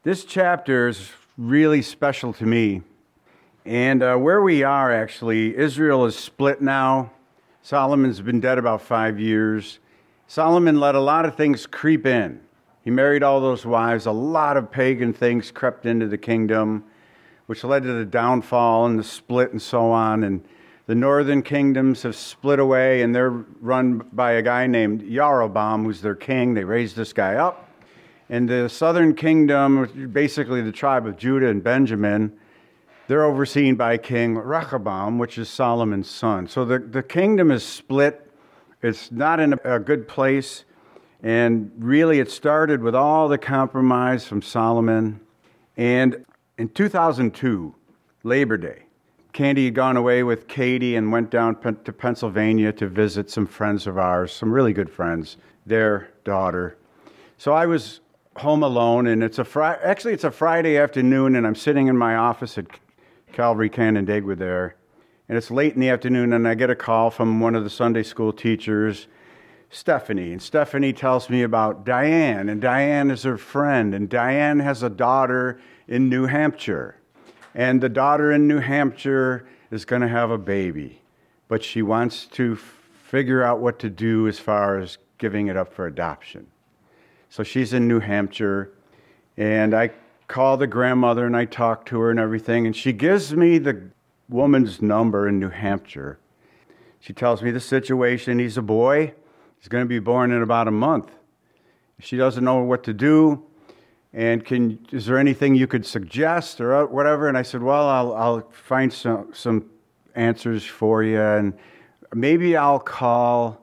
This chapter is really special to me. And where we are, actually, Israel is split now. Solomon's been dead about 5 years. Solomon let a lot of things creep in. He married all those wives. A lot of pagan things crept into the kingdom, which led to the downfall and the split and so on. And the northern kingdoms have split away, and they're run by a guy named Jeroboam, who's their king. They raised this guy up. And the southern kingdom, basically the tribe of Judah and Benjamin, they're overseen by King Rehoboam, which is Solomon's son. So the kingdom is split. It's not in a good place. And really, it started with all the compromise from Solomon. And in 2002, Labor Day, Candy had gone away with Katie and went down to Pennsylvania to visit some friends of ours, some really good friends, their daughter. So I was home alone, and it's a Friday afternoon, and I'm sitting in my office at Calvary Canandaigua there, and it's late in the afternoon, and I get a call from one of the Sunday school teachers, Stephanie, and Stephanie tells me about Diane, and Diane is her friend, and Diane has a daughter in New Hampshire, and the daughter in New Hampshire is going to have a baby, but she wants to figure out what to do as far as giving it up for adoption. So she's in New Hampshire, and I call the grandmother, and I talk to her and everything, and she gives me the woman's number in New Hampshire. She tells me the situation. He's a boy. He's going to be born in about a month. She doesn't know what to do, and is there anything you could suggest or whatever? And I said, well, I'll find some answers for you, and maybe I'll call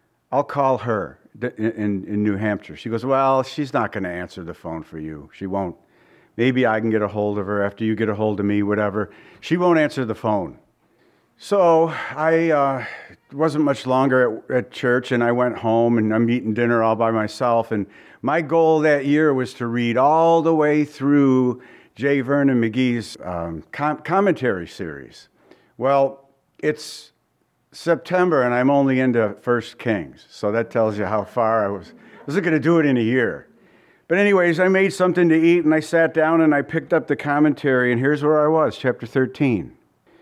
her in New Hampshire. She goes, well, she's not going to answer the phone for you. She won't. Maybe I can get a hold of her after you get a hold of me, whatever. She won't answer the phone. So I wasn't much longer at church, and I went home, and I'm eating dinner all by myself. And my goal that year was to read all the way through J. Vernon McGee's commentary series. Well, it's September, and I'm only into 1 Kings. So that tells you how far I wasn't going to do it in a year. But anyways, I made something to eat, and I sat down, and I picked up the commentary, and here's where I was, chapter 13.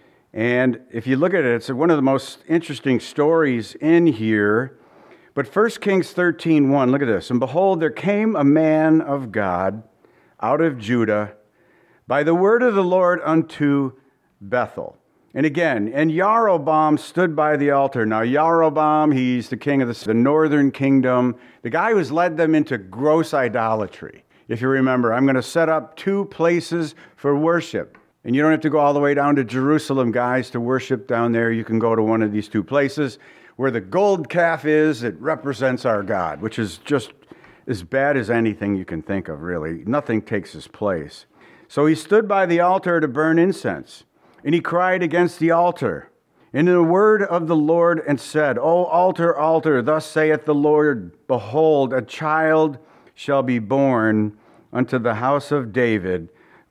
And if you look at it, it's one of the most interesting stories in here. But 1 Kings 13:1, look at this. And behold, there came a man of God out of Judah by the word of the Lord unto Bethel. And again, and Jeroboam stood by the altar. Now, Jeroboam, he's the king of the northern kingdom, the guy who's led them into gross idolatry. If you remember, I'm going to set up 2 places for worship. And you don't have to go all the way down to Jerusalem, guys, to worship down there. You can go to one of these 2 places. Where the gold calf is, it represents our God, which is just as bad as anything you can think of, really. Nothing takes his place. So he stood by the altar to burn incense. And he cried against the altar, and in the word of the Lord, and said, O altar, altar, thus saith the Lord, behold, a child shall be born unto the house of David,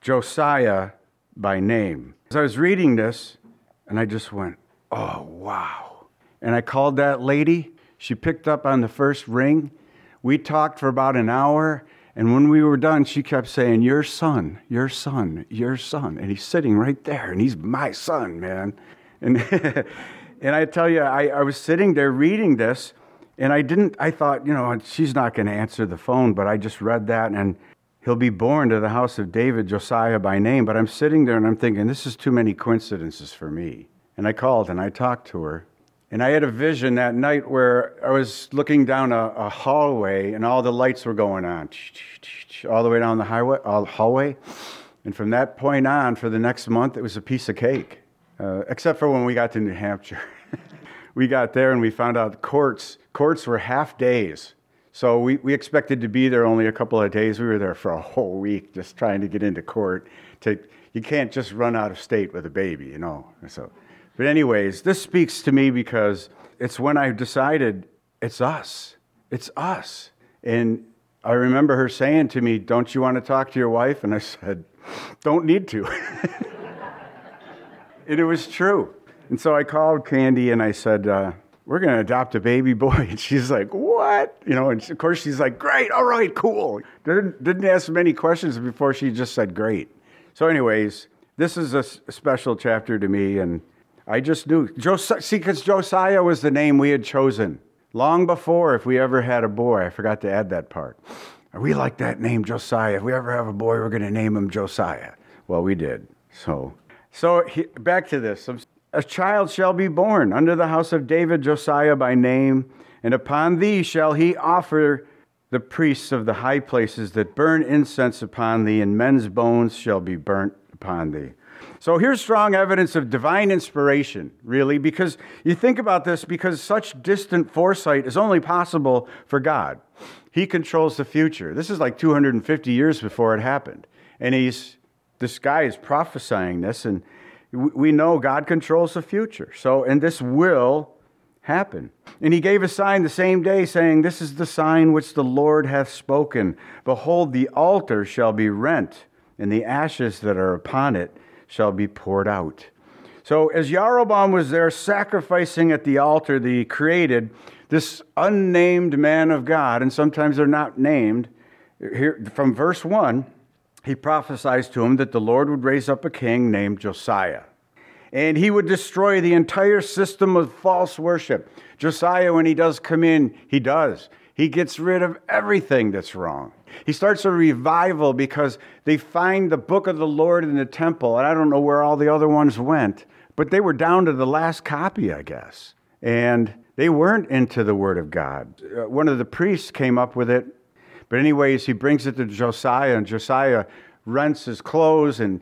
Josiah by name. As I was reading this, and I just went, oh, wow. And I called that lady. She picked up on the first ring. We talked for about an hour. And when we were done, she kept saying, your son, your son, your son. And he's sitting right there, and he's my son, man. And and I tell you, I was sitting there reading this, and I thought, she's not going to answer the phone, but I just read that, and he'll be born to the house of David, Josiah by name. But I'm sitting there, and I'm thinking, this is too many coincidences for me. And I called, and I talked to her. And I had a vision that night where I was looking down a hallway, and all the lights were going on, all the way down the hallway. And from that point on, for the next month, it was a piece of cake, except for when we got to New Hampshire. We got there, and we found out courts were half days. So we expected to be there only a couple of days. We were there for a whole week just trying to get into court. You can't just run out of state with a baby, So. But anyways, this speaks to me because it's when I decided it's us. It's us. And I remember her saying to me, don't you want to talk to your wife? And I said, don't need to. And it was true. And so I called Candy and I said, we're going to adopt a baby boy. And she's like, what? And of course she's like, great, all right, cool. Didn't ask many questions before she just said great. So anyways, this is a special chapter to me, and I just knew. Because Josiah was the name we had chosen long before if we ever had a boy. I forgot to add that part. We like that name, Josiah. If we ever have a boy, we're going to name him Josiah. Well, we did. So back to this. A child shall be born unto the house of David, Josiah by name, and upon thee shall he offer the priests of the high places that burn incense upon thee, and men's bones shall be burnt upon thee. So here's strong evidence of divine inspiration, really, because you think about this, because such distant foresight is only possible for God. He controls the future. This is like 250 years before it happened. And this guy is prophesying this, and we know God controls the future. And this will happen. And he gave a sign the same day, saying, this is the sign which the Lord hath spoken. Behold, the altar shall be rent, and the ashes that are upon it shall be poured out. So as Jeroboam was there sacrificing at the altar that he created, this unnamed man of God, and sometimes they're not named, here from verse 1, he prophesies to him that the Lord would raise up a king named Josiah. And he would destroy the entire system of false worship. Josiah, when he does come in, he does. He gets rid of everything that's wrong. He starts a revival because they find the book of the Lord in the temple. And I don't know where all the other ones went, but they were down to the last copy, I guess. And they weren't into the word of God. One of the priests came up with it. But anyways, he brings it to Josiah, and Josiah rents his clothes and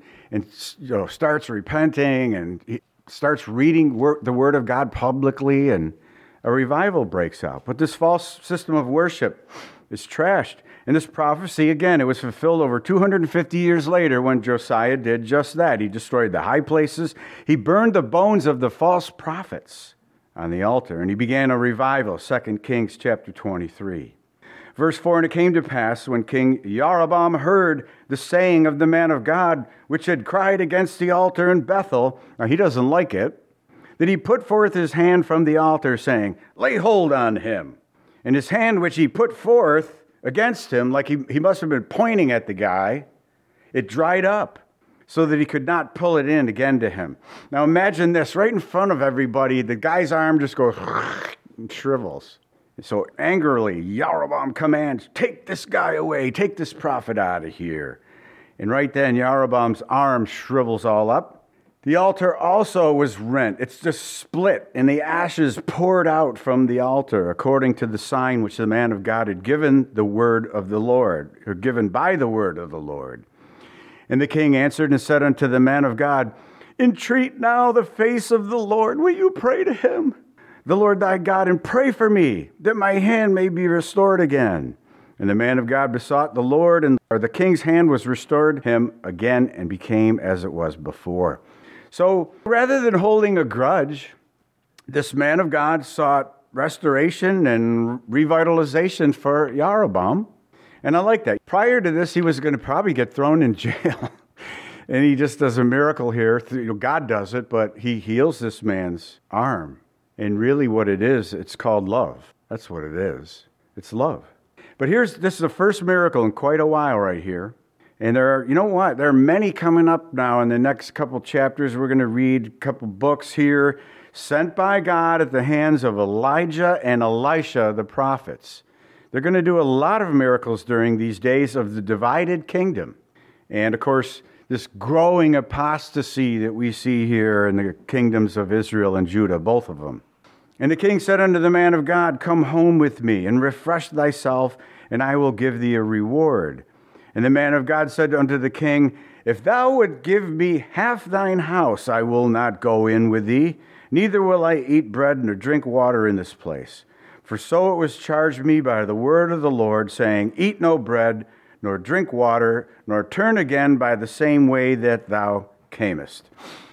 starts repenting, and he starts reading the word of God publicly, and a revival breaks out. But this false system of worship is trashed. And this prophecy, again, it was fulfilled over 250 years later when Josiah did just that. He destroyed the high places. He burned the bones of the false prophets on the altar, and he began a revival, 2 Kings chapter 23. Verse 4, and it came to pass when King Jeroboam heard the saying of the man of God, which had cried against the altar in Bethel, now he doesn't like it, that he put forth his hand from the altar, saying, lay hold on him. And his hand which he put forth against him, like he must have been pointing at the guy, it dried up, so that he could not pull it in again to him. Now imagine this, right in front of everybody, the guy's arm just goes and shrivels. So angrily, Jeroboam commands, take this guy away, take this prophet out of here. And right then, Jeroboam's arm shrivels all up. The altar also was rent. It's just split, and the ashes poured out from the altar, according to the sign which the man of God had given the word of the Lord, or given by the word of the Lord. And the king answered and said unto the man of God, entreat now the face of the Lord. Will you pray to him, the Lord thy God, and pray for me, that my hand may be restored again? And the man of God besought the Lord, and the king's hand was restored him again, and became as it was before. So rather than holding a grudge, this man of God sought restoration and revitalization for Jeroboam. And I like that. Prior to this, he was going to probably get thrown in jail. And he just does a miracle here. God does it, but he heals this man's arm. And really what it is, it's called love. That's what it is. It's love. But this is the first miracle in quite a while right here. And there are many coming up now in the next couple chapters. We're going to read a couple books here, sent by God at the hands of Elijah and Elisha, the prophets. They're going to do a lot of miracles during these days of the divided kingdom. And of course, this growing apostasy that we see here in the kingdoms of Israel and Judah, both of them. And the king said unto the man of God, come home with me, and refresh thyself, and I will give thee a reward. And the man of God said unto the king, if thou would give me half thine house, I will not go in with thee, neither will I eat bread nor drink water in this place. For so it was charged me by the word of the Lord, saying, eat no bread, nor drink water, nor turn again by the same way that thou camest.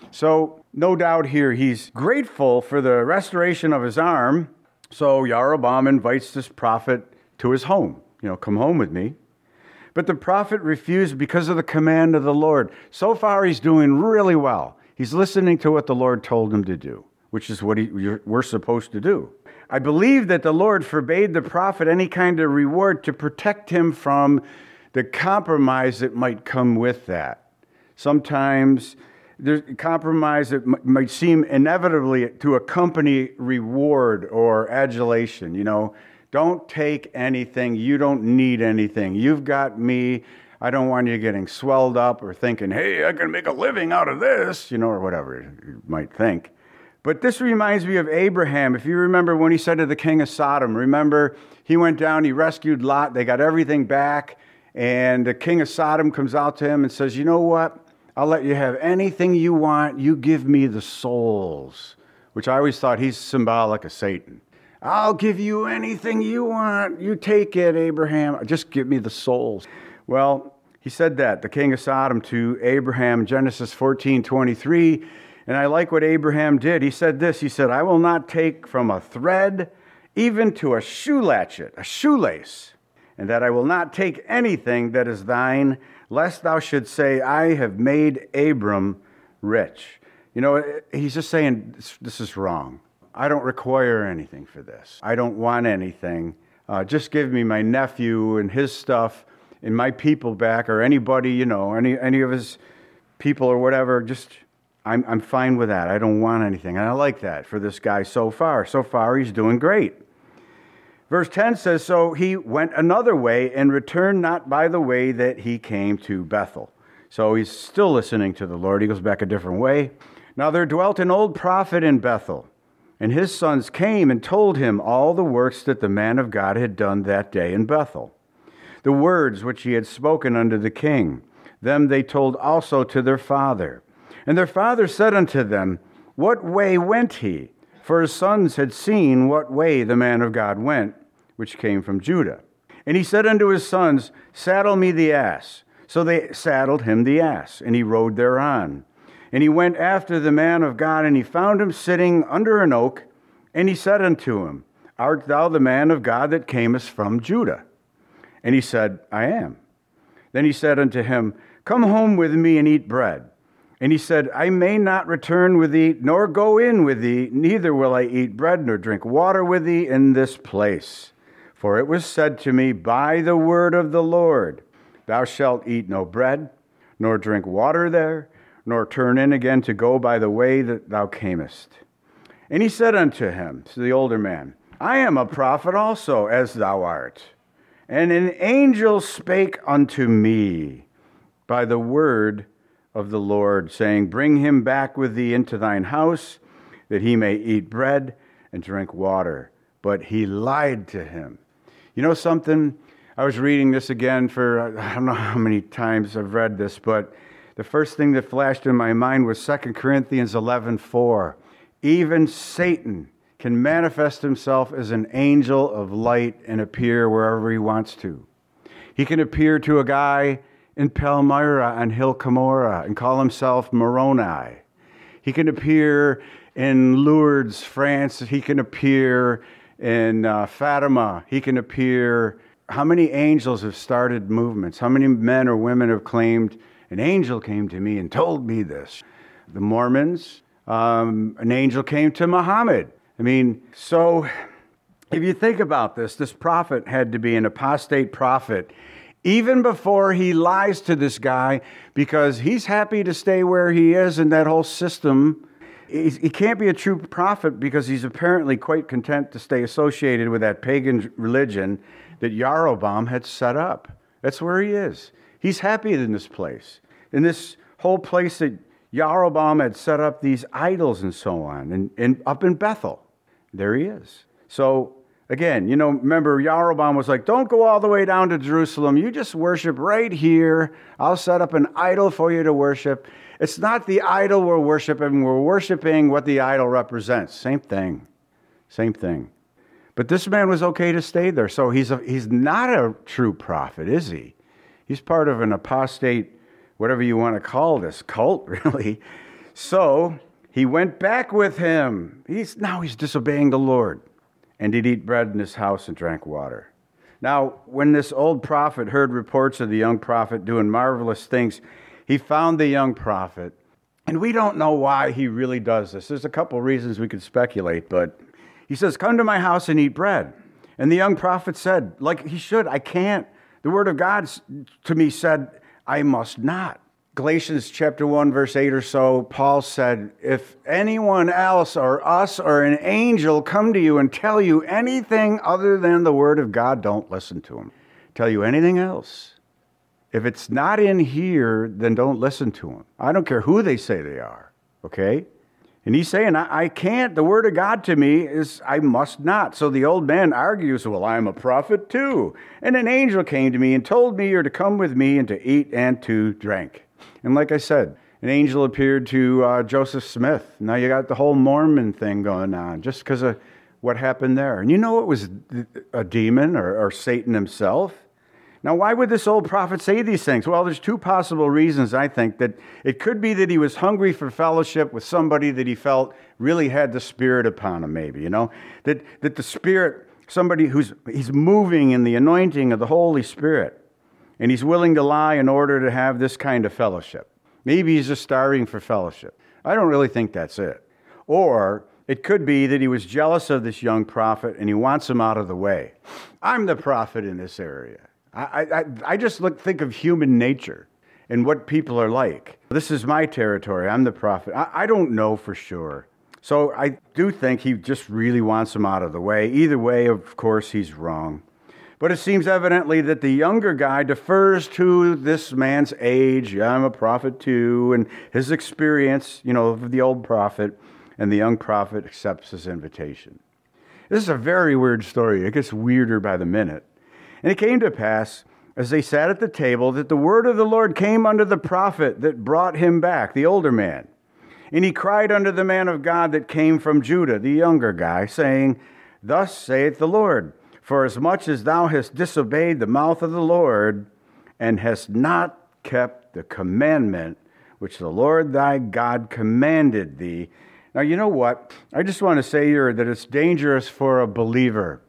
So, no doubt here, he's grateful for the restoration of his arm. So Jeroboam invites this prophet to his home. Come home with me. But the prophet refused because of the command of the Lord. So far, he's doing really well. He's listening to what the Lord told him to do, which is what we're supposed to do. I believe that the Lord forbade the prophet any kind of reward to protect him from the compromise that might come with that. Sometimes there's compromise that might seem inevitably to accompany reward or adulation. Don't take anything. You don't need anything. You've got me. I don't want you getting swelled up or thinking, hey, I can make a living out of this, or whatever you might think. But this reminds me of Abraham. If you remember when he said to the king of Sodom, remember, he went down, he rescued Lot, they got everything back, and the king of Sodom comes out to him and says, you know what? I'll let you have anything you want. You give me the souls, which I always thought he's symbolic of Satan. I'll give you anything you want. You take it, Abraham. Just give me the souls. Well, he said that, the king of Sodom, to Abraham, Genesis 14:23. And I like what Abraham did. He said this. He said, I will not take from a thread, even to a shoe latchet, a shoelace, and that I will not take anything that is thine, lest thou should say, I have made Abram rich. He's just saying, this is wrong. I don't require anything for this. I don't want anything. Just give me my nephew and his stuff and my people back, or anybody, any of his people or whatever. Just, I'm fine with that. I don't want anything. And I like that for this guy so far. So far, he's doing great. Verse 10 says, so he went another way and returned not by the way that he came to Bethel. So he's still listening to the Lord. He goes back a different way. Now there dwelt an old prophet in Bethel, and his sons came and told him all the works that the man of God had done that day in Bethel, the words which he had spoken unto the king. Them they told also to their father. And their father said unto them, what way went he? For his sons had seen what way the man of God went, which came from Judah. And he said unto his sons, saddle me the ass. So they saddled him the ass, and he rode thereon. And he went after the man of God, and he found him sitting under an oak. And he said unto him, art thou the man of God that camest from Judah? And he said, I am. Then he said unto him, come home with me and eat bread. And he said, I may not return with thee, nor go in with thee, neither will I eat bread nor drink water with thee in this place. For it was said to me by the word of the Lord, thou shalt eat no bread, nor drink water there, nor turn in again to go by the way that thou camest. And he said unto him, to the older man, I am a prophet also, as thou art. And an angel spake unto me by the word of the Lord, saying, bring him back with thee into thine house, that he may eat bread and drink water. But he lied to him. You know something? I was reading this again for, I don't know how many times I've read this, but the first thing that flashed in my mind was 2 Corinthians 11:4. Even Satan can manifest himself as an angel of light and appear wherever he wants to. He can appear to a guy in Palmyra on Hill Cumorah and call himself Moroni. He can appear in Lourdes, France. He can appear in Fatima. He can appear. How many angels have started movements? How many men or women have claimed, an angel came to me and told me this? The Mormons, an angel came to Muhammad. So if you think about this prophet had to be an apostate prophet even before he lies to this guy, because he's happy to stay where he is in that whole system. He can't be a true prophet because he's apparently quite content to stay associated with that pagan religion that Jeroboam had set up. That's where he is. He's happy in this place. In this whole place that Jeroboam had set up these idols and so on, and up in Bethel. There he is. So, again, remember Jeroboam was like, don't go all the way down to Jerusalem. You just worship right here. I'll set up an idol for you to worship. It's not the idol we're worshiping. We're worshiping what the idol represents. Same thing. Same thing. But this man was okay to stay there. So he's not a true prophet, is he? He's part of an apostate, whatever you want to call this, cult, really. So he went back with him. Now he's disobeying the Lord. And did eat bread in his house and drank water. Now, when this old prophet heard reports of the young prophet doing marvelous things, he found the young prophet. And we don't know why he really does this. There's a couple reasons we could speculate, but He says, come to my house and eat bread. And the young prophet said, like he should, I can't. The word of God to me said, I must not. Galatians chapter 1, verse 8 or so, Paul said, if anyone else or us or an angel come to you and tell you anything other than the word of God, don't listen to him. Tell you anything else. If it's not in here, then don't listen to them. I don't care who they say they are, okay? And he's saying, I can't. The word of God to me is, I must not. So the old man argues, well, I'm a prophet too. And an angel came to me and told me you're to come with me and to eat and to drink. And like I said, an angel appeared to Joseph Smith. Now you got the whole Mormon thing going on just because of what happened there. And you know it was a demon or Satan himself. Now, why would this old prophet say these things? Well, there's two possible reasons, I think. That it could be that he was hungry for fellowship with somebody that he felt really had the Spirit upon him, maybe, you know? That the Spirit, somebody he's moving in the anointing of the Holy Spirit, and he's willing to lie in order to have this kind of fellowship. Maybe he's just starving for fellowship. I don't really think that's it. Or it could be that he was jealous of this young prophet, and he wants him out of the way. I'm the prophet in this area. I just think of human nature and what people are like. This is my territory. I'm the prophet. I don't know for sure. So I do think he just really wants him out of the way. Either way, of course, he's wrong. But it seems evidently that the younger guy defers to this man's age. Yeah, I'm a prophet too, and his experience, of the old prophet, and the young prophet accepts his invitation. This is a very weird story. It gets weirder by the minute. And it came to pass, as they sat at the table, that the word of the Lord came unto the prophet that brought him back, the older man. And he cried unto the man of God that came from Judah, the younger guy, saying, Thus saith the Lord, for as much as thou hast disobeyed the mouth of the Lord, and hast not kept the commandment which the Lord thy God commanded thee. Now, you know what? I just want to say here that it's dangerous for a believer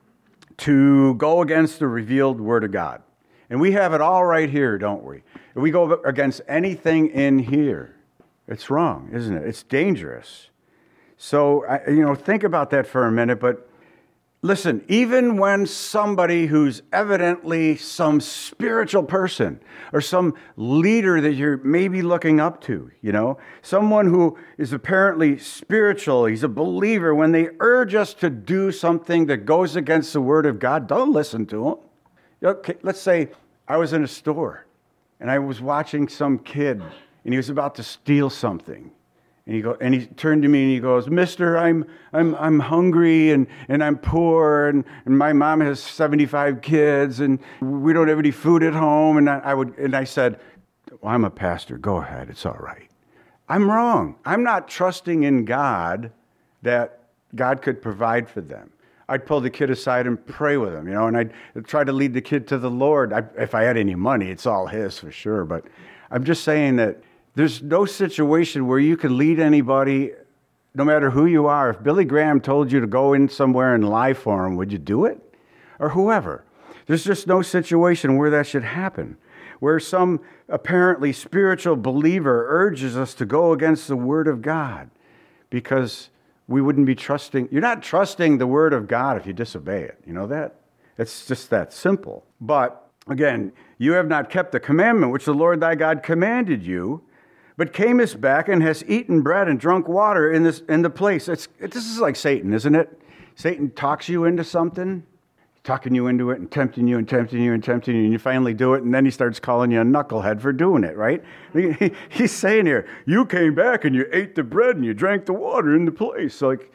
to go against the revealed word of God. And we have it all right here, don't we? If we go against anything in here, it's wrong, isn't it? It's dangerous. So, think about that for a minute. But listen, even when somebody who's evidently some spiritual person or some leader that you're maybe looking up to, someone who is apparently spiritual, he's a believer, when they urge us to do something that goes against the word of God, don't listen to them. Okay, let's say I was in a store and I was watching some kid and he was about to steal something. And he turned to me and he goes, Mister, I'm hungry and I'm poor and my mom has 75 kids and we don't have any food at home. And I said, well, I'm a pastor. Go ahead. It's all right. I'm wrong. I'm not trusting in God that God could provide for them. I'd pull the kid aside and pray with him, and I'd try to lead the kid to the Lord. If I had any money, it's all his for sure. But I'm just saying that there's no situation where you can lead anybody, no matter who you are. If Billy Graham told you to go in somewhere and lie for him, would you do it? Or whoever. There's just no situation where that should happen, where some apparently spiritual believer urges us to go against the word of God because we wouldn't be trusting. You're not trusting the word of God if you disobey it. You know that? It's just that simple. But again, you have not kept the commandment which the Lord thy God commanded you, but camest back and hast eaten bread and drunk water in the place. This is like Satan, isn't it? Satan talks you into something, talking you into it and tempting you and tempting you and tempting you, and you finally do it, and then he starts calling you a knucklehead for doing it, right? He's saying here, you came back and you ate the bread and you drank the water in the place. Like,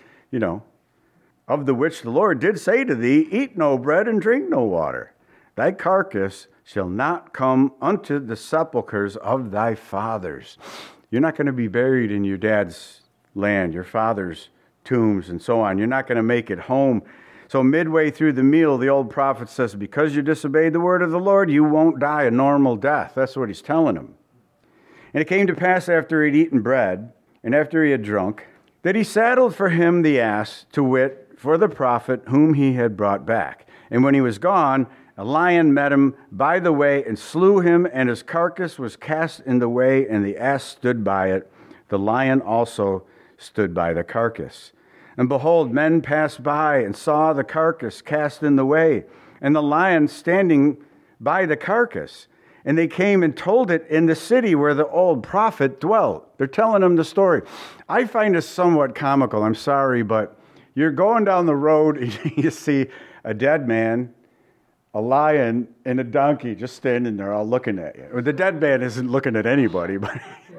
of the which the Lord did say to thee, eat no bread and drink no water. Thy carcass shall not come unto the sepulchres of thy fathers. You're not going to be buried in your dad's land, your father's tombs, and so on. You're not going to make it home. So midway through the meal, the old prophet says, because you disobeyed the word of the Lord, you won't die a normal death. That's what he's telling him. And it came to pass after he had eaten bread, and after he had drunk, that he saddled for him the ass, to wit, for the prophet whom he had brought back. And when he was gone, a lion met him by the way and slew him, and his carcass was cast in the way, and the ass stood by it. The lion also stood by the carcass. And behold, men passed by and saw the carcass cast in the way, and the lion standing by the carcass. And they came and told it in the city where the old prophet dwelt. They're telling him the story. I find this somewhat comical. I'm sorry, but you're going down the road and you see a dead man, a lion, and a donkey just standing there all looking at you. Well, the dead man isn't looking at anybody, but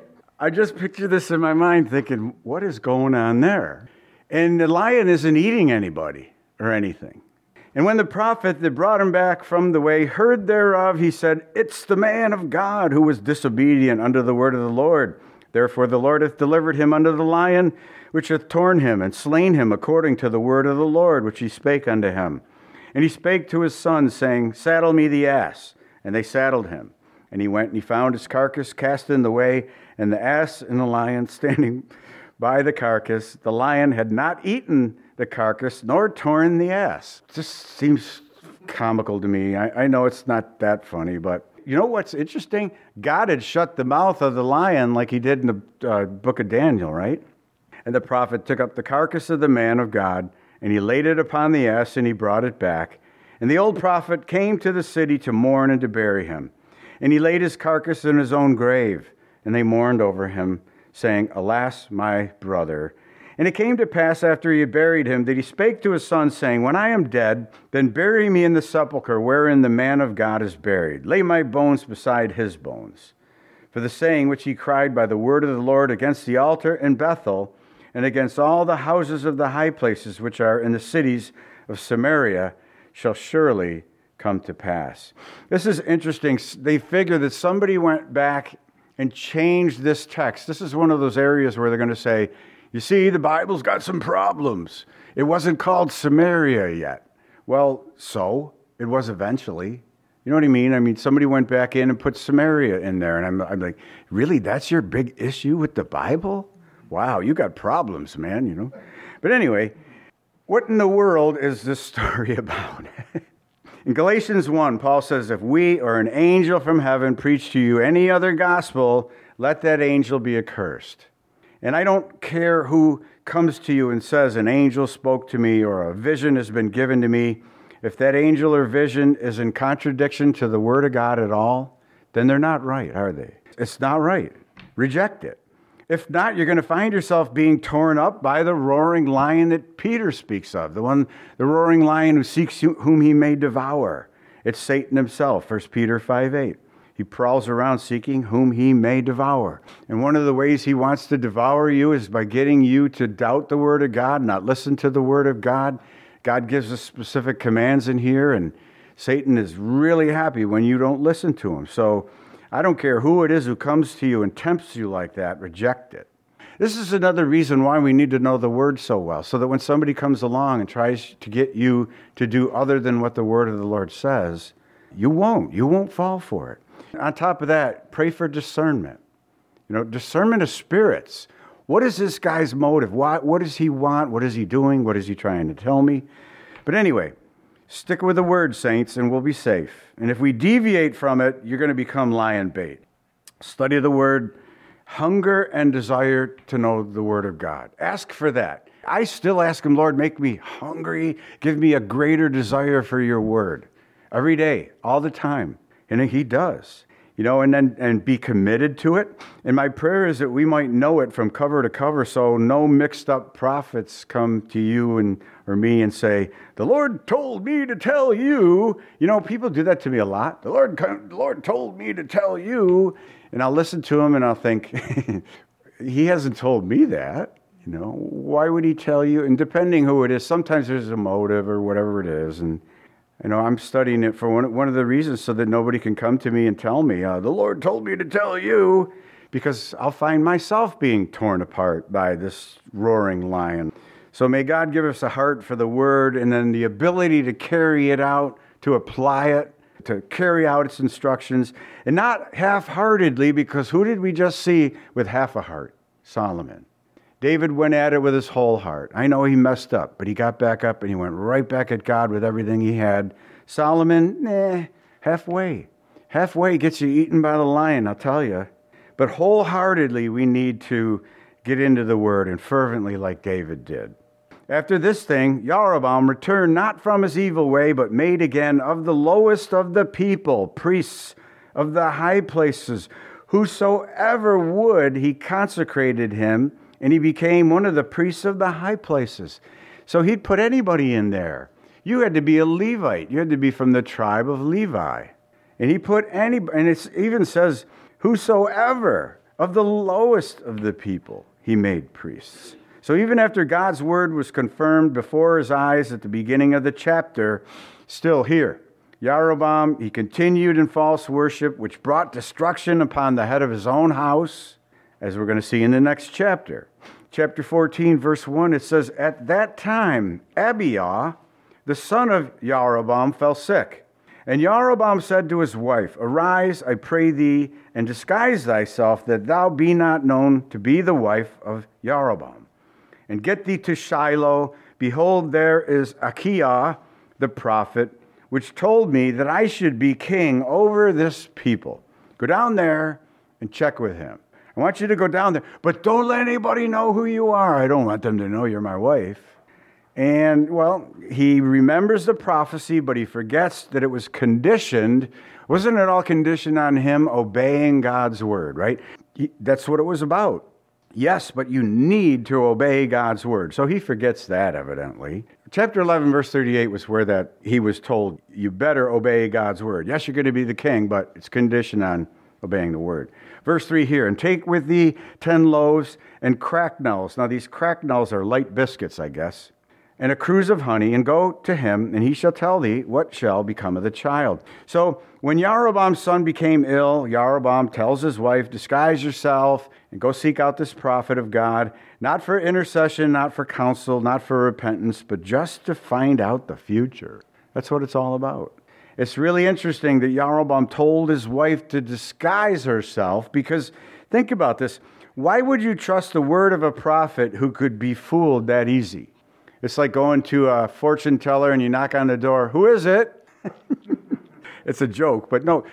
I just picture this in my mind thinking, what is going on there? And the lion isn't eating anybody or anything. And when the prophet that brought him back from the way heard thereof, he said, It's the man of God who was disobedient unto the word of the Lord. Therefore the Lord hath delivered him unto the lion, which hath torn him and slain him according to the word of the Lord, which he spake unto him. And he spake to his sons, saying, Saddle me the ass. And they saddled him. And he went and he found his carcass cast in the way, and the ass and the lion standing by the carcass. The lion had not eaten the carcass, nor torn the ass. It just seems comical to me. I know it's not that funny, but you know what's interesting? God had shut the mouth of the lion like he did in the book of Daniel, right? And the prophet took up the carcass of the man of God, and he laid it upon the ass, and he brought it back. And the old prophet came to the city to mourn and to bury him. And he laid his carcass in his own grave, and they mourned over him, saying, Alas, my brother. And it came to pass after he had buried him that he spake to his son, saying, When I am dead, then bury me in the sepulchre wherein the man of God is buried. Lay my bones beside his bones. For the saying which he cried by the word of the Lord against the altar in Bethel, and against all the houses of the high places which are in the cities of Samaria, shall surely come to pass. This is interesting. They figure that somebody went back and changed this text. This is one of those areas where they're going to say, you see, the Bible's got some problems. It wasn't called Samaria yet. Well, so it was eventually. You know what I mean? I mean, somebody went back in and put Samaria in there, and I'm like, really? That's your big issue with the Bible? Wow, you got problems, man, you know. But anyway, what in the world is this story about? In Galatians 1, Paul says, if we or an angel from heaven preach to you any other gospel, let that angel be accursed. And I don't care who comes to you and says an angel spoke to me or a vision has been given to me. If that angel or vision is in contradiction to the word of God at all, then they're not right, are they? It's not right. Reject it. If not, you're going to find yourself being torn up by the roaring lion that Peter speaks of, the roaring lion who seeks whom he may devour. It's Satan himself, 1 Peter 5:8. He prowls around seeking whom he may devour. And one of the ways he wants to devour you is by getting you to doubt the word of God, not listen to the word of God. God gives us specific commands in here, and Satan is really happy when you don't listen to him. So I don't care who it is who comes to you and tempts you like that, reject it. This is another reason why we need to know the word so well, so that when somebody comes along and tries to get you to do other than what the word of the Lord says, you won't fall for it. On top of that, pray for discernment. You know, discernment of spirits. What is this guy's motive? What does he want? What is he doing? What is he trying to tell me? But anyway, stick with the word, saints, and we'll be safe. And if we deviate from it, you're going to become lion bait. Study the word, hunger and desire to know the word of God. Ask for that. I still ask him, Lord, make me hungry. Give me a greater desire for your word. Every day, all the time. And he does. You know, and be committed to it. And my prayer is that we might know it from cover to cover, so no mixed up prophets come to you or me and say, the Lord told me to tell you. You know, people do that to me a lot. The Lord told me to tell you. And I'll listen to him and I'll think, he hasn't told me that. You know, why would he tell you? And depending who it is, sometimes there's a motive or whatever it is. And you know, I'm studying it for one of the reasons so that nobody can come to me and tell me, the Lord told me to tell you, because I'll find myself being torn apart by this roaring lion. So may God give us a heart for the word and then the ability to carry it out, to apply it, to carry out its instructions, and not half-heartedly, because who did we just see with half a heart? Solomon. David went at it with his whole heart. I know he messed up, but he got back up and he went right back at God with everything he had. Solomon, halfway. Halfway gets you eaten by the lion, I'll tell you. But wholeheartedly, we need to get into the word and fervently like David did. after this thing, Jeroboam returned not from his evil way, but made again of the lowest of the people priests of the high places. Whosoever would, he consecrated him, and he became one of the priests of the high places. So he'd put anybody in there. You had to be a Levite. You had to be from the tribe of Levi. And he put anybody, and it even says, whosoever of the lowest of the people he made priests. So even after God's word was confirmed before his eyes at the beginning of the chapter, still here, Jeroboam, he continued in false worship, which brought destruction upon the head of his own house, as we're going to see in the next chapter. Chapter 14, verse 1, it says, at that time, Abiah, the son of Jeroboam, fell sick. And Jeroboam said to his wife, arise, I pray thee, and disguise thyself, that thou be not known to be the wife of Jeroboam. And get thee to Shiloh. Behold, there is Achiah the prophet, which told me that I should be king over this people. Go down there and check with him. I want you to go down there, but don't let anybody know who you are. I don't want them to know you're my wife. And, well, he remembers the prophecy, but he forgets that it was conditioned. Wasn't it all conditioned on him obeying God's word, right? That's what it was about. Yes, but you need to obey God's word. So he forgets that, evidently. Chapter 11, verse 38 was where that he was told, you better obey God's word. Yes, you're going to be the king, but it's conditioned on obeying the word. Verse 3 here, and take with thee 10 loaves and cracknels. Now, these cracknels are light biscuits, I guess. And a cruse of honey, and go to him, and he shall tell thee what shall become of the child. So when Jeroboam's son became ill, Jeroboam tells his wife, disguise yourself and go seek out this prophet of God, not for intercession, not for counsel, not for repentance, but just to find out the future. That's what it's all about. It's really interesting that Jeroboam told his wife to disguise herself, because think about this. Why would you trust the word of a prophet who could be fooled that easy? It's like going to a fortune teller and you knock on the door. Who is it? It's a joke, but no.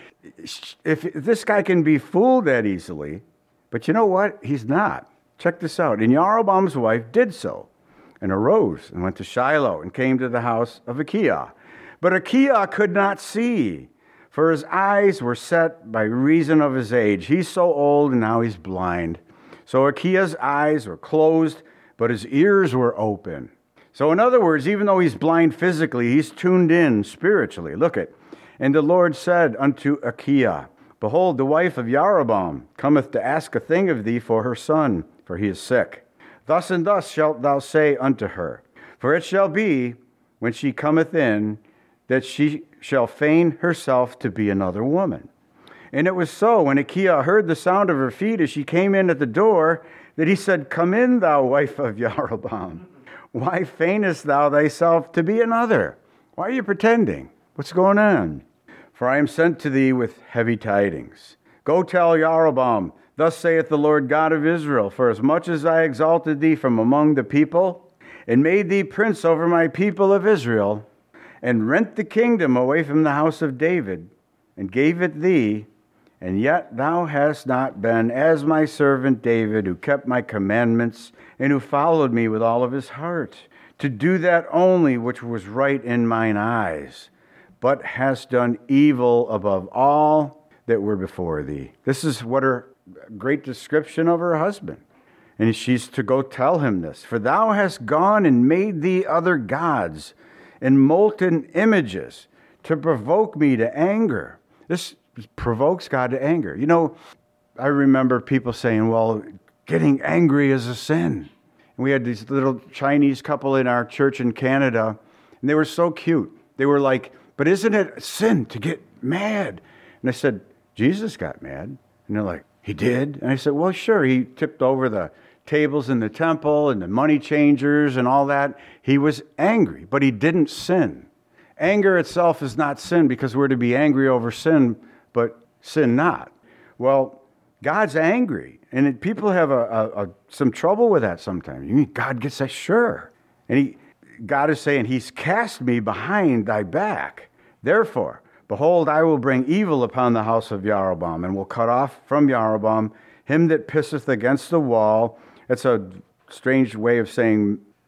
If this guy can be fooled that easily, but you know what? He's not. Check this out. And Jeroboam's wife did so, and arose and went to Shiloh and came to the house of Achiah. But Achiah could not see, for his eyes were set by reason of his age. He's so old and now he's blind. So Achiah's eyes were closed, but his ears were open. So in other words, even though he's blind physically, he's tuned in spiritually. Look at, and the Lord said unto Achiah, behold, the wife of Jeroboam cometh to ask a thing of thee for her son, for he is sick. Thus and thus shalt thou say unto her, for it shall be, when she cometh in, that she shall feign herself to be another woman. And it was so, when Achiah heard the sound of her feet as she came in at the door, that he said, come in, thou wife of Jeroboam. Why feignest thou thyself to be another? Why are you pretending? What's going on? For I am sent to thee with heavy tidings. Go tell Jeroboam, thus saith the Lord God of Israel, for as much as I exalted thee from among the people, and made thee prince over my people of Israel, and rent the kingdom away from the house of David, and gave it thee, and yet thou hast not been as my servant David, who kept my commandments, and who followed me with all of his heart, to do that only which was right in mine eyes, but hast done evil above all that were before thee. This is what her great description of her husband. And she's to go tell him this. For thou hast gone and made thee other gods, and molten images, to provoke me to anger. This provokes God to anger. You know, I remember people saying, well, getting angry is a sin. And we had this little Chinese couple in our church in Canada, and they were so cute. They were like, but isn't it a sin to get mad? And I said, Jesus got mad. And they're like, he did? And I said, well, sure. He tipped over the tables in the temple and the money changers and all that. He was angry, but he didn't sin. Anger itself is not sin, because we're to be angry over sin, but sin not. Well, God's angry, and people have some trouble with that sometimes. You mean God gets that? Sure. And God is saying, he's cast me behind thy back. Therefore, behold, I will bring evil upon the house of Jeroboam, and will cut off from Jeroboam him that pisseth against the wall. That's a strange way of saying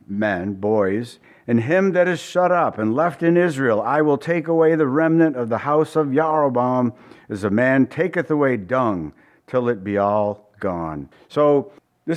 men, boys, and him that is shut up and left in Israel, I will take away the remnant of the house of Jeroboam, as a man taketh away dung, till it be all gone. So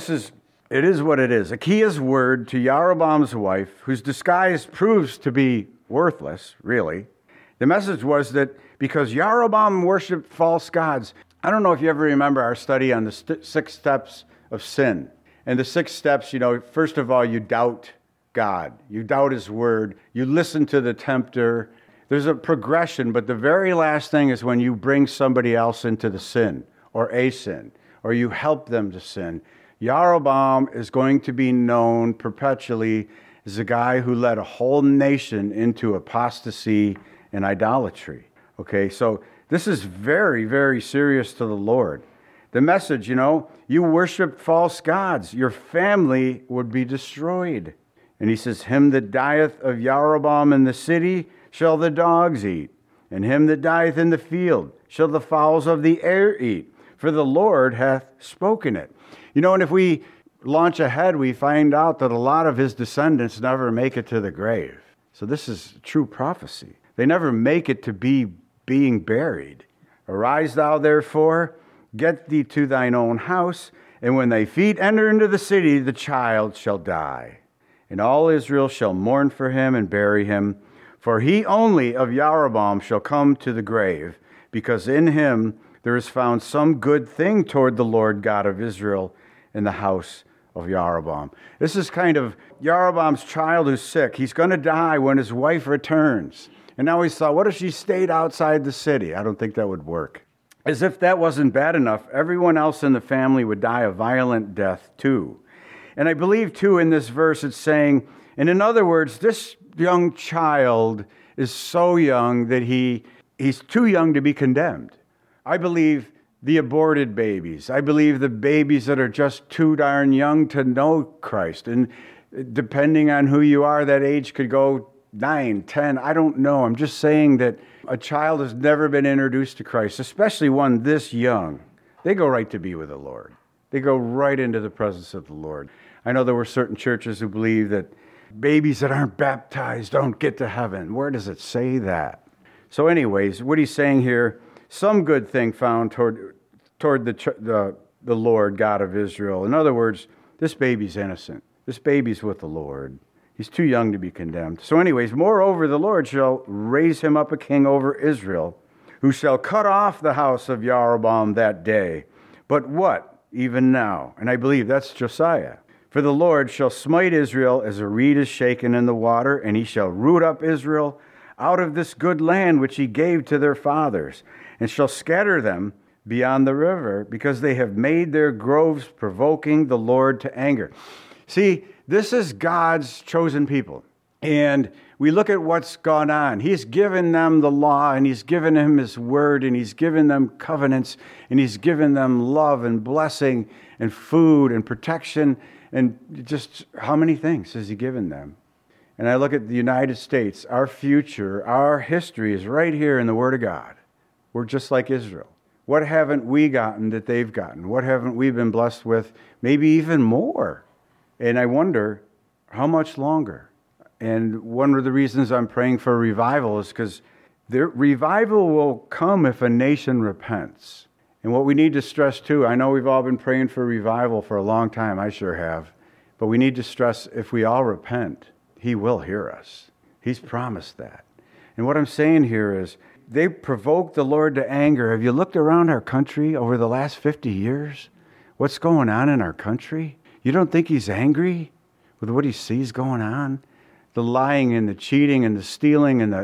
it is what it is. Achia's word to Jeroboam's wife, whose disguise proves to be worthless, really. The message was that because Jeroboam worshipped false gods, I don't know if you ever remember our study on the 6 steps of sin. And the 6 steps, first of all, you doubt God. You doubt his word. You listen to the tempter. There's a progression, but the very last thing is when you bring somebody else into the sin, or a sin, or you help them to sin. Jeroboam is going to be known perpetually as a guy who led a whole nation into apostasy and idolatry. Okay, so this is very, very serious to the Lord. The message, you worship false gods, your family would be destroyed. And he says, him that dieth of Jeroboam in the city shall the dogs eat, and him that dieth in the field shall the fowls of the air eat, for the Lord hath spoken it. And if we launch ahead, we find out that a lot of his descendants never make it to the grave. So this is true prophecy. They never make it to being buried. Arise thou therefore, get thee to thine own house, and when thy feet enter into the city, the child shall die. And all Israel shall mourn for him and bury him, for he only of Jeroboam shall come to the grave, because in him there is found some good thing toward the Lord God of Israel in the house of Jeroboam. This is kind of Jeroboam's child who's sick. He's going to die when his wife returns. And now he's thought, what if she stayed outside the city? I don't think that would work. As if that wasn't bad enough, everyone else in the family would die a violent death too. And I believe too in this verse it's saying, and in other words, this young child is so young that he's too young to be condemned. I believe the aborted babies. I believe the babies that are just too darn young to know Christ. And depending on who you are, that age could go 9, 10, I don't know. I'm just saying that a child has never been introduced to Christ, especially one this young. They go right to be with the Lord. They go right into the presence of the Lord. I know there were certain churches who believe that babies that aren't baptized don't get to heaven. Where does it say that? So anyways, what he's saying here, some good thing found toward the Lord God of Israel. In other words, this baby's innocent. This baby's with the Lord. He's too young to be condemned. So anyways, moreover, the Lord shall raise him up a king over Israel, who shall cut off the house of Jeroboam that day. But what? Even now. And I believe that's Josiah. For the Lord shall smite Israel as a reed is shaken in the water, and he shall root up Israel out of this good land which he gave to their fathers, and shall scatter them beyond the river, because they have made their groves provoking the Lord to anger. See, this is God's chosen people. And we look at what's gone on. He's given them the law, and he's given them his word, and he's given them covenants, and he's given them love and blessing and food and protection, and just how many things has he given them? And I look at the United States, our future, our history is right here in the Word of God. We're just like Israel. What haven't we gotten that they've gotten? What haven't we been blessed with? Maybe even more. And I wonder, how much longer? And one of the reasons I'm praying for revival is because the revival will come if a nation repents. And what we need to stress too, I know we've all been praying for revival for a long time, I sure have, but we need to stress if we all repent, he will hear us. He's promised that. And what I'm saying here is, they provoked the Lord to anger. Have you looked around our country over the last 50 years? What's going on in our country? You don't think he's angry with what he sees going on? The lying and the cheating and the stealing and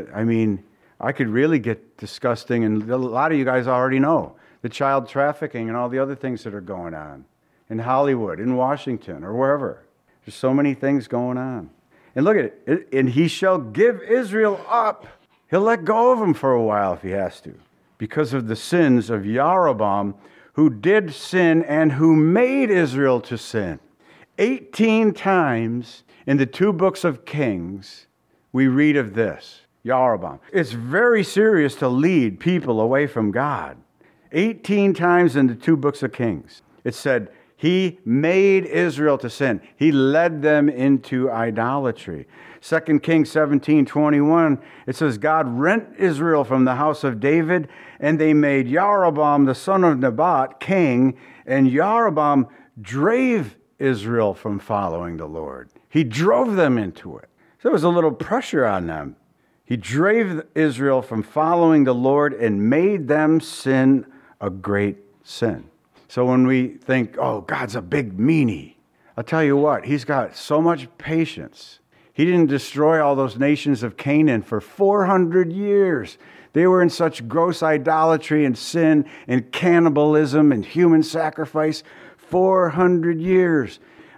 I could really get disgusting, and a lot of you guys already know. The child trafficking and all the other things that are going on in Hollywood, in Washington, or wherever. There's so many things going on. And look at it. And he shall give Israel up. He'll let go of him for a while if he has to, because of the sins of Jeroboam, who did sin and who made Israel to sin. 18 times in the 2 books of Kings, we read of this, Jeroboam. It's very serious to lead people away from God. 18 times in the 2 books of Kings, it said, He made Israel to sin. He led them into idolatry. 2 Kings 17:21, it says, God rent Israel from the house of David, and they made Jeroboam the son of Nebat king, and Jeroboam drave Israel from following the Lord. He drove them into it. So there was a little pressure on them. He drave Israel from following the Lord and made them sin a great sin. So when we think, oh, God's a big meanie, I'll tell you what, he's got so much patience. He didn't destroy all those nations of Canaan for 400 years. They were in such gross idolatry and sin and cannibalism and human sacrifice. 400 years.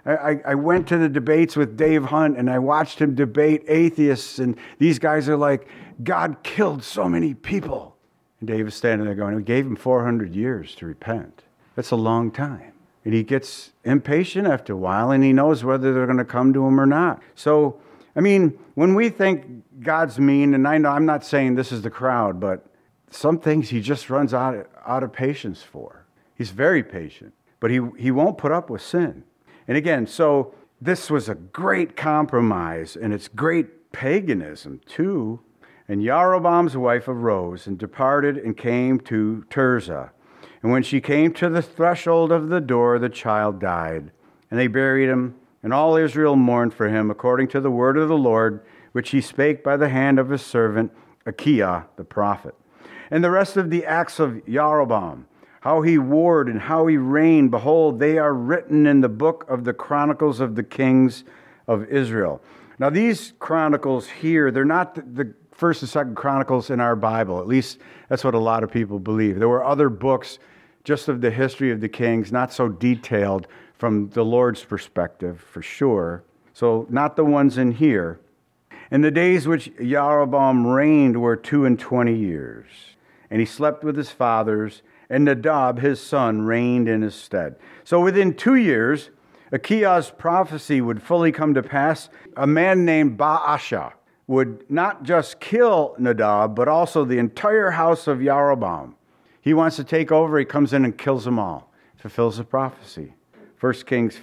I went to the debates with Dave Hunt, and I watched him debate atheists, and these guys are like, God killed so many people. And Dave is standing there going, we gave him 400 years to repent. That's a long time. And he gets impatient after a while, and he knows whether they're going to come to him or not. So, I mean, when we think God's mean, and I know I'm not saying this is the crowd, but some things he just runs out of patience for. He's very patient, but he won't put up with sin. And again, so this was a great compromise, and it's great paganism too. And Jeroboam's wife arose and departed and came to Tirzah. And when she came to the threshold of the door, the child died. And they buried him, and all Israel mourned for him, according to the word of the Lord, which he spake by the hand of his servant Achiah the prophet. And the rest of the acts of Jeroboam, how he warred and how he reigned, behold, they are written in the book of the Chronicles of the Kings of Israel. Now these chronicles here, they're not the First and Second Chronicles in our Bible. At least that's what a lot of people believe. There were other books just of the history of the kings, not so detailed from the Lord's perspective, for sure. So not the ones in here. And the days which Jeroboam reigned were 22 years. And he slept with his fathers, and Nadab, his son, reigned in his stead. So within 2 years, Achiah's prophecy would fully come to pass. A man named Baasha would not just kill Nadab, but also the entire house of Jeroboam. He wants to take over. He comes in and kills them all. Fulfills the prophecy. 1 Kings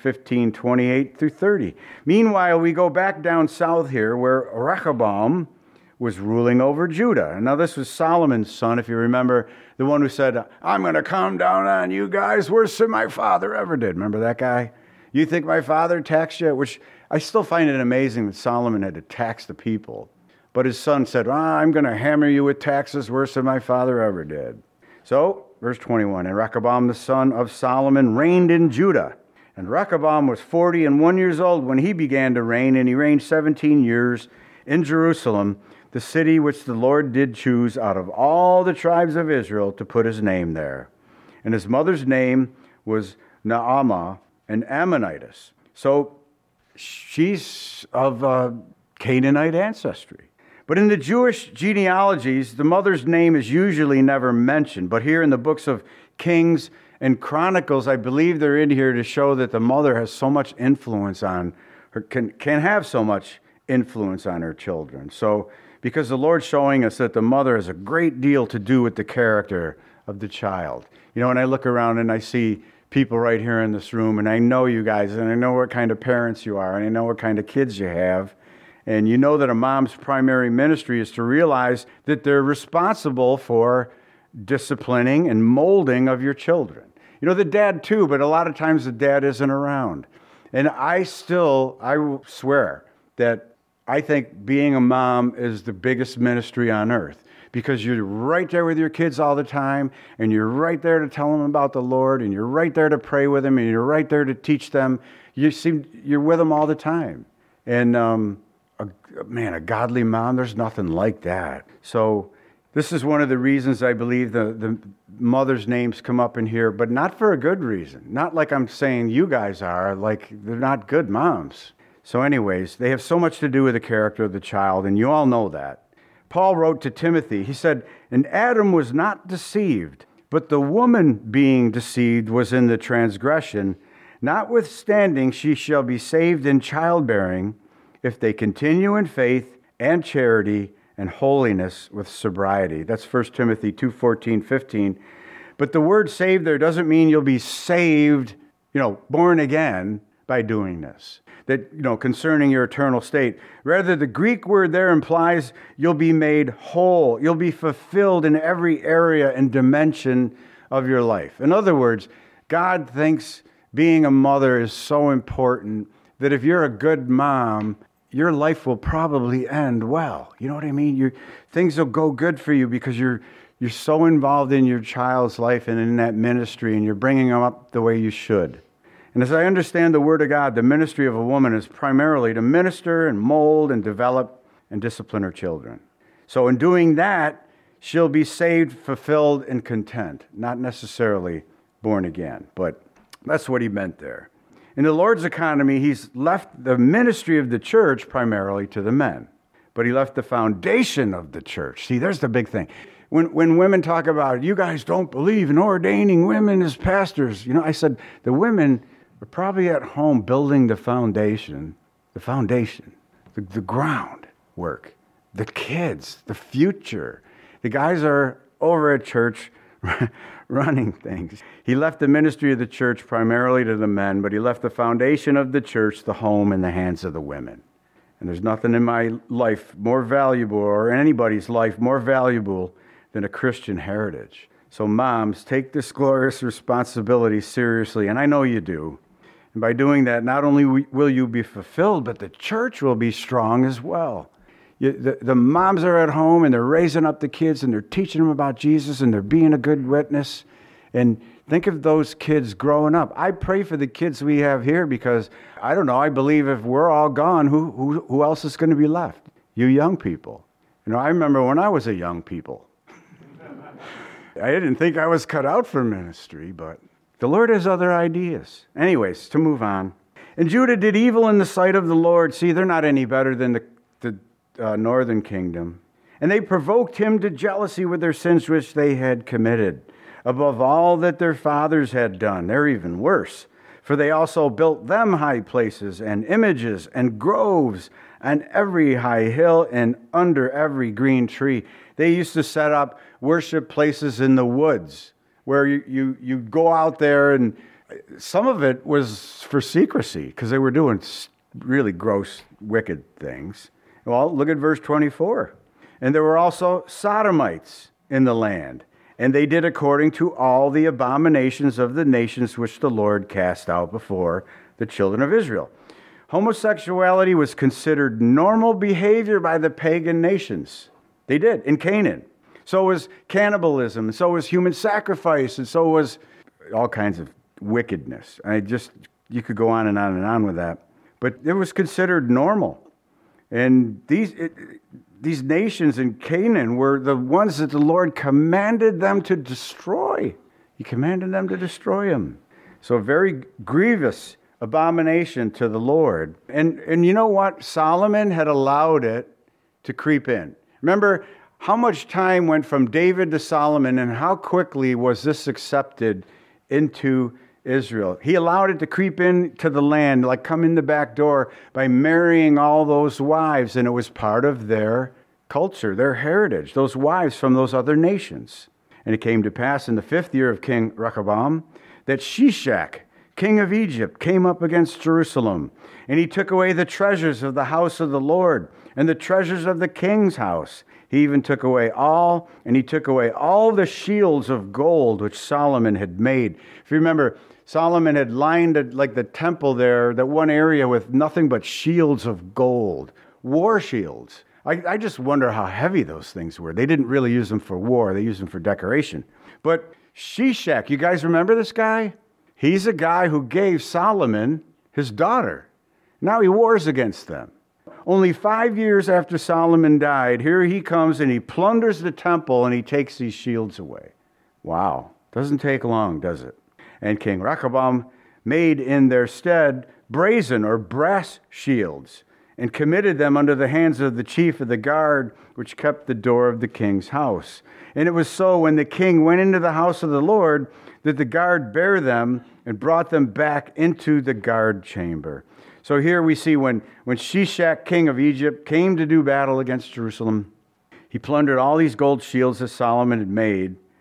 15:28 through 30. Meanwhile, we go back down south here where Rehoboam was ruling over Judah. And now this was Solomon's son, if you remember, the one who said, I'm going to come down on you guys worse than my father ever did. Remember that guy? You think my father taxed you? Which I still find it amazing that Solomon had to tax the people. But his son said, I'm going to hammer you with taxes worse than my father ever did. So, verse 21, and Rehoboam the son of Solomon reigned in Judah. And Rehoboam was 41 years old when he began to reign, and he reigned 17 years in Jerusalem, the city which the Lord did choose out of all the tribes of Israel to put his name there. And his mother's name was Naamah, an Ammonitess. So she's of Canaanite ancestry. But in the Jewish genealogies, the mother's name is usually never mentioned. But here in the books of Kings and Chronicles, I believe they're in here to show that the mother has so much influence on her, can have so much influence on her children. So, because the Lord's showing us that the mother has a great deal to do with the character of the child. You know, when I look around and I see people right here in this room, and I know you guys, and I know what kind of parents you are, and I know what kind of kids you have, and you know that a mom's primary ministry is to realize that they're responsible for disciplining and molding of your children. You know, the dad too, but a lot of times the dad isn't around. And I will swear that I think being a mom is the biggest ministry on earth, because you're right there with your kids all the time, and you're right there to tell them about the Lord, and you're right there to pray with them, and you're right there to teach them. You're with them all the time. And a godly mom, there's nothing like that. So this is one of the reasons I believe the mother's names come up in here, but not for a good reason. Not like I'm saying you guys are, like they're not good moms. So anyways, they have so much to do with the character of the child, and you all know that. Paul wrote to Timothy, he said, and Adam was not deceived, but the woman being deceived was in the transgression. Notwithstanding, she shall be saved in childbearing, if they continue in faith and charity and holiness with sobriety. That's 1 Timothy 2:14, 15. But the word saved there doesn't mean you'll be saved born again by doing this. That, concerning your eternal state. Rather, the Greek word there implies you'll be made whole. You'll be fulfilled in every area and dimension of your life. In other words, God thinks being a mother is so important that if you're a good mom, your life will probably end well. You know what I mean? Things will go good for you because you're so involved in your child's life and in that ministry, and you're bringing them up the way you should. And as I understand the Word of God, the ministry of a woman is primarily to minister and mold and develop and discipline her children. So in doing that, she'll be saved, fulfilled, and content, not necessarily born again. But that's what he meant there. In the Lord's economy, he's left the ministry of the church primarily to the men, but he left the foundation of the church. See, there's the big thing. When women talk about, you guys don't believe in ordaining women as pastors, I said, the women are probably at home building the foundation, the groundwork, the kids, the future. The guys are over at church running things. He left the ministry of the church primarily to the men, but he left the foundation of the church, the home, in the hands of the women. And there's nothing in my life more valuable, or anybody's life more valuable, than a Christian heritage. So moms, take this glorious responsibility seriously, and I know you do. And by doing that, not only will you be fulfilled, but the church will be strong as well. The moms are at home, and they're raising up the kids, and they're teaching them about Jesus, and they're being a good witness. And think of those kids growing up. I pray for the kids we have here because, I don't know, I believe if we're all gone, who else is going to be left? You young people. I remember when I was a young people. I didn't think I was cut out for ministry, but the Lord has other ideas. Anyways, to move on. And Judah did evil in the sight of the Lord. See, they're not any better than the northern kingdom. And they provoked him to jealousy with their sins which they had committed, above all that their fathers had done. They're even worse. For they also built them high places and images and groves on every high hill and under every green tree. They used to set up worship places in the woods where you go out there, and some of it was for secrecy because they were doing really gross, wicked things. Well, look at verse 24. And there were also sodomites in the land, and they did according to all the abominations of the nations which the Lord cast out before the children of Israel. Homosexuality was considered normal behavior by the pagan nations. They did, in Canaan. So was cannibalism, and so was human sacrifice, and so was all kinds of wickedness. You could go on and on and on with that. But it was considered normal. And these nations in Canaan were the ones that the Lord commanded them to destroy. He commanded them to destroy them. So very grievous abomination to the Lord. And you know what? Solomon had allowed it to creep in. Remember how much time went from David to Solomon, and how quickly was this accepted into Israel? He allowed it to creep into the land, like come in the back door, by marrying all those wives, and it was part of their culture, their heritage, those wives from those other nations. And it came to pass in the 5th year of King Rehoboam that Shishak, king of Egypt, came up against Jerusalem, and he took away the treasures of the house of the Lord and the treasures of the king's house. He even took away all the shields of gold which Solomon had made. If you remember, Solomon had lined it, like the temple there, that one area, with nothing but shields of gold, war shields. I just wonder how heavy those things were. They didn't really use them for war. They used them for decoration. But Shishak, you guys remember this guy? He's a guy who gave Solomon his daughter. Now he wars against them. Only 5 years after Solomon died, here he comes and he plunders the temple and he takes these shields away. Wow. Doesn't take long, does it? And King Rehoboam made in their stead brazen or brass shields and committed them under the hands of the chief of the guard, which kept the door of the king's house. And it was so when the king went into the house of the Lord that the guard bare them and brought them back into the guard chamber. So here we see when Shishak, king of Egypt, came to do battle against Jerusalem, he plundered all these gold shields that Solomon had made.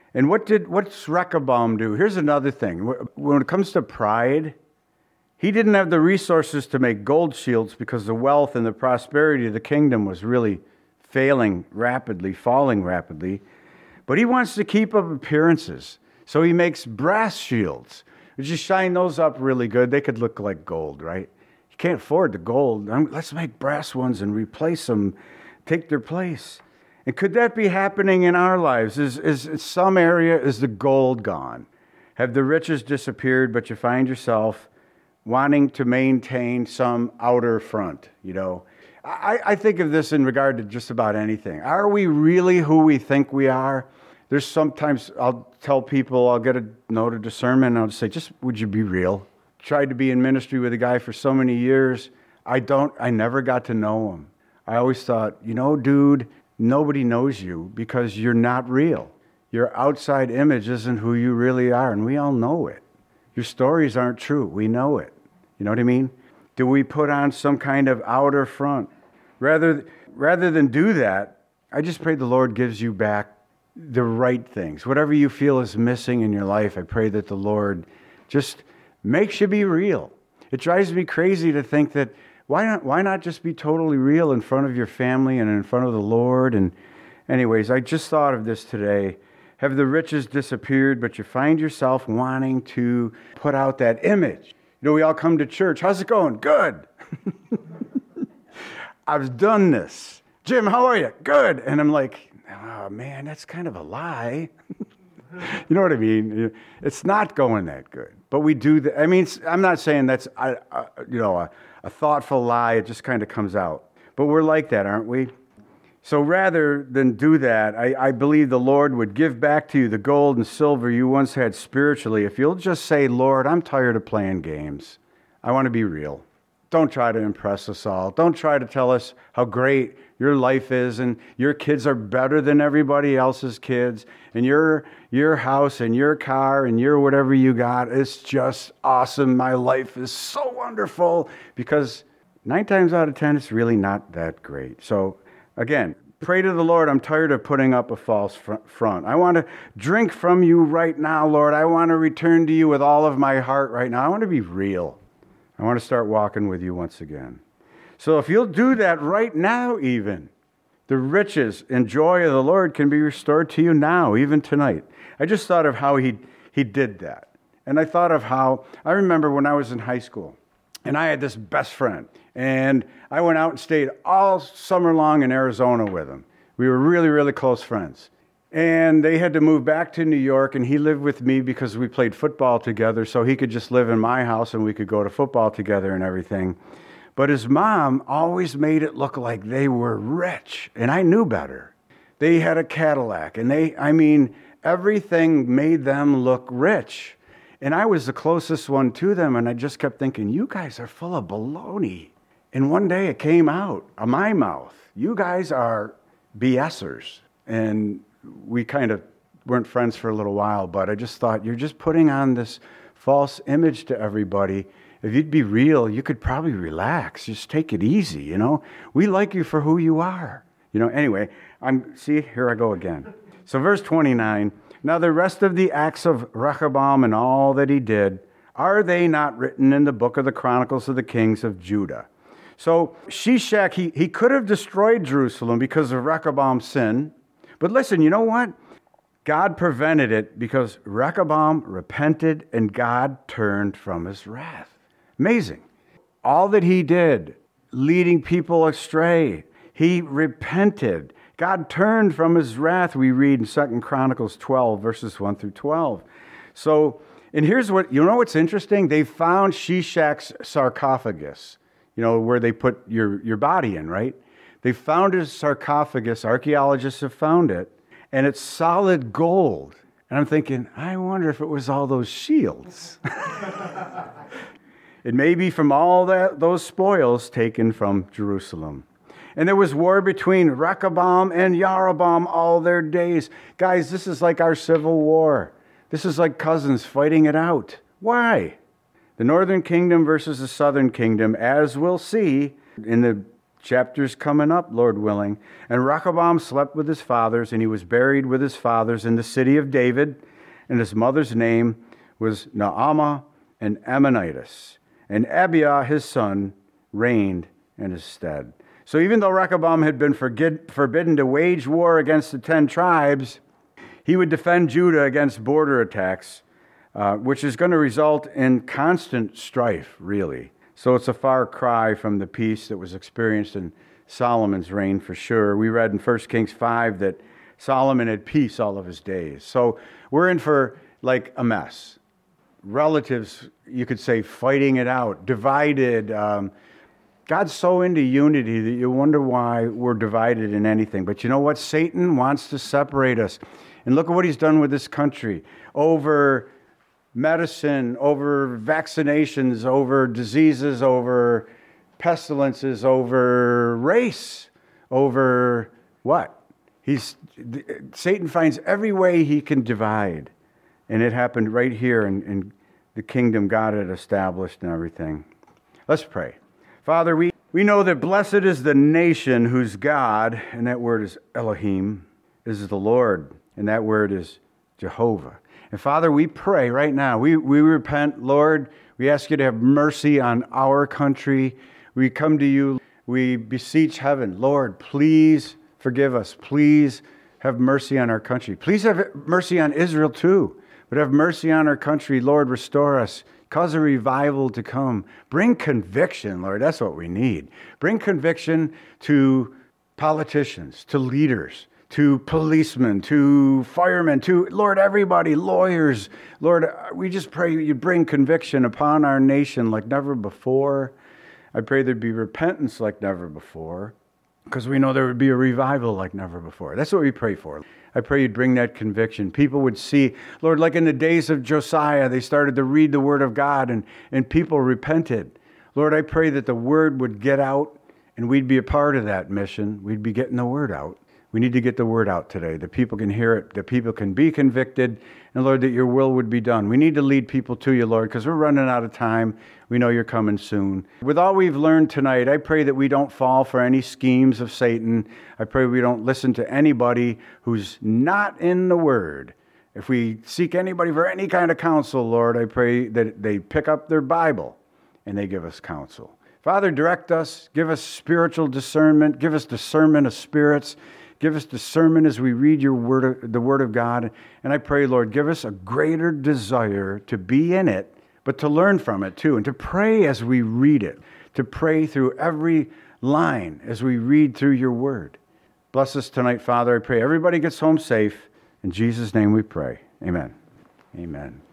And what's Rehoboam do? Here's another thing. When it comes to pride, he didn't have the resources to make gold shields because the wealth and the prosperity of the kingdom was really falling rapidly. But he wants to keep up appearances. So he makes brass shields. You just shine those up really good. They could look like gold, right? You can't afford the gold. Let's make brass ones and replace them, take their place. And could that be happening in our lives? Is some area, is the gold gone? Have the riches disappeared, but you find yourself wanting to maintain some outer front, you know? I think of this in regard to just about anything. Are we really who we think we are? There's sometimes I'll tell people, I'll get a note of discernment, and I'll just say, just would you be real? Tried to be in ministry with a guy for so many years. I never got to know him. I always thought, you know, dude, nobody knows you because you're not real. Your outside image isn't who you really are, and we all know it. Your stories aren't true. We know it. You know what I mean? Do we put on some kind of outer front? Rather than do that, I just pray the Lord gives you back the right things. Whatever you feel is missing in your life, I pray that the Lord just makes you be real. It drives me crazy to think that why not just be totally real in front of your family and in front of the Lord? And anyways, I just thought of this today. Have the riches disappeared, but you find yourself wanting to put out that image? You know, we all come to church. How's it going? Good. I've done this. Jim, how are you? Good. And I'm like, oh, man, that's kind of a lie. You know what I mean? It's not going that good. But we do that. I mean, I'm not saying that's, a thoughtful lie. It just kind of comes out. But we're like that, aren't we? So rather than do that, I believe the Lord would give back to you the gold and silver you once had spiritually if you'll just say, Lord, I'm tired of playing games. I want to be real. Don't try to impress us all. Don't try to tell us how great your life is and your kids are better than everybody else's kids and your house and your car and your whatever you got. It's just awesome. My life is so wonderful, because 9 times out of 10, it's really not that great. So again, pray to the Lord, I'm tired of putting up a false front. I want to drink from you right now, Lord. I want to return to you with all of my heart right now. I want to be real. I want to start walking with you once again. So if you'll do that right now even, the riches and joy of the Lord can be restored to you now, even tonight. I just thought of how he did that. And I thought of how, I remember when I was in high school, and I had this best friend, and I went out and stayed all summer long in Arizona with him. We were really, really close friends. And they had to move back to New York, and he lived with me because we played football together, so he could just live in my house and we could go to football together and everything. But his mom always made it look like they were rich, and I knew better. They had a Cadillac, and everything made them look rich. And I was the closest one to them, and I just kept thinking, you guys are full of baloney. And one day it came out of my mouth, you guys are BSers. And we kind of weren't friends for a little while, but I just thought, you're just putting on this false image to everybody. If you'd be real, you could probably relax. Just take it easy, you know. We like you for who you are. You know, anyway, here I go again. So verse 29, now the rest of the acts of Rehoboam and all that he did, are they not written in the book of the Chronicles of the Kings of Judah? So Shishak, he could have destroyed Jerusalem because of Rehoboam's sin. But listen, you know what? God prevented it because Rehoboam repented and God turned from his wrath. Amazing. All that he did, leading people astray, he repented. God turned from his wrath, we read in 2 Chronicles 12, verses 1 through 12. So, and here's what's interesting? They found Shishak's sarcophagus, where they put your body in, right? They found his sarcophagus. Archaeologists have found it, and it's solid gold. And I'm thinking, I wonder if it was all those shields. It may be from all those spoils taken from Jerusalem. And there was war between Rehoboam and Jeroboam all their days. Guys, this is like our civil war. This is like cousins fighting it out. Why? The northern kingdom versus the southern kingdom, as we'll see in the chapter's coming up, Lord willing. And Rehoboam slept with his fathers, and he was buried with his fathers in the city of David, and his mother's name was Naamah an Ammonitess. And Abiah, his son, reigned in his stead. So even though Rehoboam had been forbidden to wage war against the 10 tribes, he would defend Judah against border attacks, which is going to result in constant strife, really. So it's a far cry from the peace that was experienced in Solomon's reign for sure. We read in 1 Kings 5 that Solomon had peace all of his days. So we're in for like a mess. Relatives, you could say, fighting it out, divided. God's so into unity that you wonder why we're divided in anything. But you know what? Satan wants to separate us. And look at what he's done with this country. Over medicine, over vaccinations, over diseases, over pestilences, over race, over what? Satan finds every way he can divide. And it happened right here in the kingdom God had established and everything. Let's pray. Father, we know that blessed is the nation whose God, and that word is Elohim, is the Lord, and that word is Jehovah. And Father, we pray right now. We repent, Lord. We ask you to have mercy on our country. We come to you. We beseech heaven. Lord, please forgive us. Please have mercy on our country. Please have mercy on Israel too. But have mercy on our country. Lord, restore us. Cause a revival to come. Bring conviction, Lord. That's what we need. Bring conviction to politicians, to leaders, to policemen, to firemen, to, Lord, everybody, lawyers. Lord, we just pray you bring conviction upon our nation like never before. I pray there'd be repentance like never before, because we know there would be a revival like never before. That's what we pray for. I pray you'd bring that conviction. People would see, Lord, like in the days of Josiah, they started to read the word of God and people repented. Lord, I pray that the word would get out and we'd be a part of that mission. We'd be getting the word out. We need to get the word out today, that people can hear it, that people can be convicted, and Lord, that your will would be done. We need to lead people to you, Lord, because we're running out of time. We know you're coming soon. With all we've learned tonight, I pray that we don't fall for any schemes of Satan. I pray we don't listen to anybody who's not in the word. If we seek anybody for any kind of counsel, Lord, I pray that they pick up their Bible and they give us counsel. Father, direct us. Give us spiritual discernment. Give us discernment of spirits. Give us discernment as we read your word, the word of God. And I pray, Lord, give us a greater desire to be in it, but to learn from it too, and to pray as we read it, to pray through every line as we read through your word. Bless us tonight, Father. I pray everybody gets home safe. In Jesus' name we pray. Amen. Amen.